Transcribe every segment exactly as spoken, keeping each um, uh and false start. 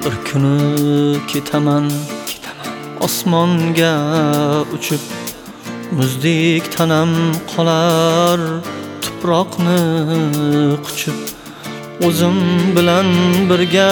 Bir kuni ketaman, osmonga uchib, muzdek tanam qolar tuproqni quchib, o'zim bilan birga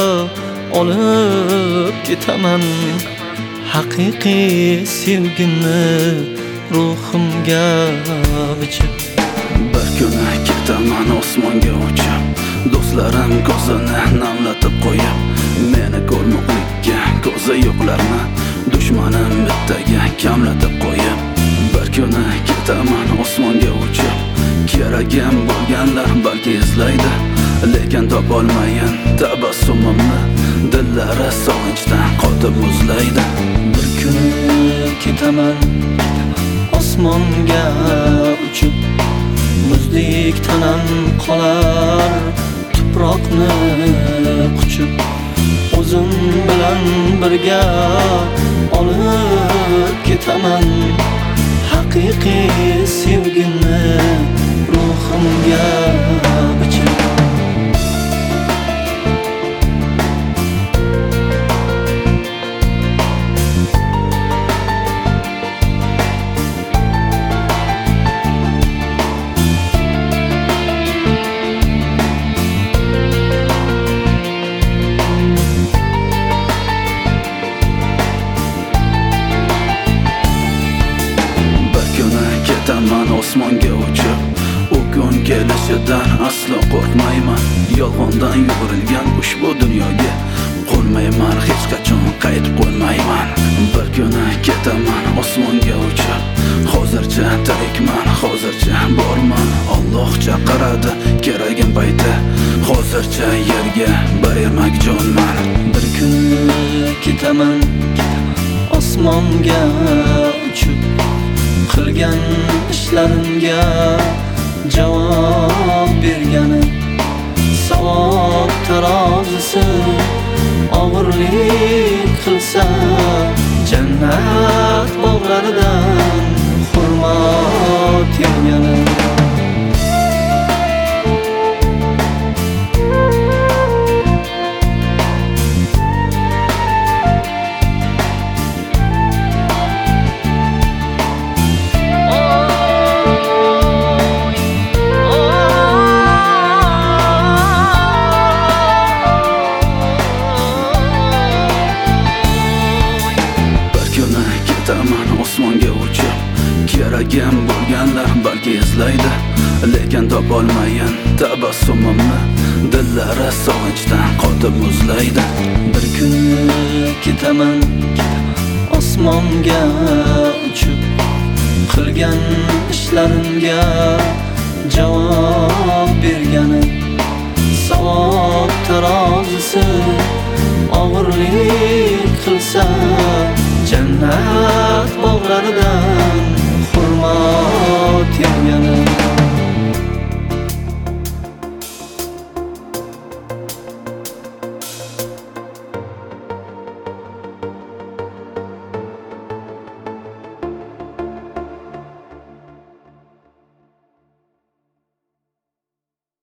olib ketaman haqiqiy sevgimni ruhimga bichib. Bir kuni ketaman osmonga uchib, do'stlarim ko'zini namlatib qo'yib, meni ko'rmoqlikka ko'zi yo'qlarni dushmanim bittaga kamlatib qo'yib. Bir kuni ketaman osmonga uchib, keragim bo'lganlar balki izlaydi, lekin topolmayin tabassumimni dillari sog'inchdan qotib muzlaydi. Bir kuni ketaman osmonga uchib, muzdek tanam qolar tuproqni quchib, o'zim bilan birga olib ketaman haqiqiy sevgimni ruhimga bichib. Ketaman osmonga uchib, u kun kelishidan aslo qo'rqmayman. Yolg'ondan yugurilgan ushbu dunyoga qo'nmayman, hech qachon qaytib qo'nmayman. Bir kuni ketaman osmonga uchib, hozircha tirikman, hozircha borman. Alloh chaqiradi keragim payti, hozircha yerga bir ermak jonman. Bir kuni ketaman osmonga uchib, qilgan ishlarimga javob bergani, savob tarozisi og'irlik qilsa, jannat bog'laridan xurmo tergani. Ketaman osmonga uchib, keragim bo'lganlar balki izlaydi, lekin topolmayin tabassumimni dillari sog'inchdan qotib muzlaydi. Bir kuni ketaman osmonga uchib, qilgan ishlarimga javob bergani, savob tarozisi og'irlik qilsa, jannat bog'laridan xurmo tergani.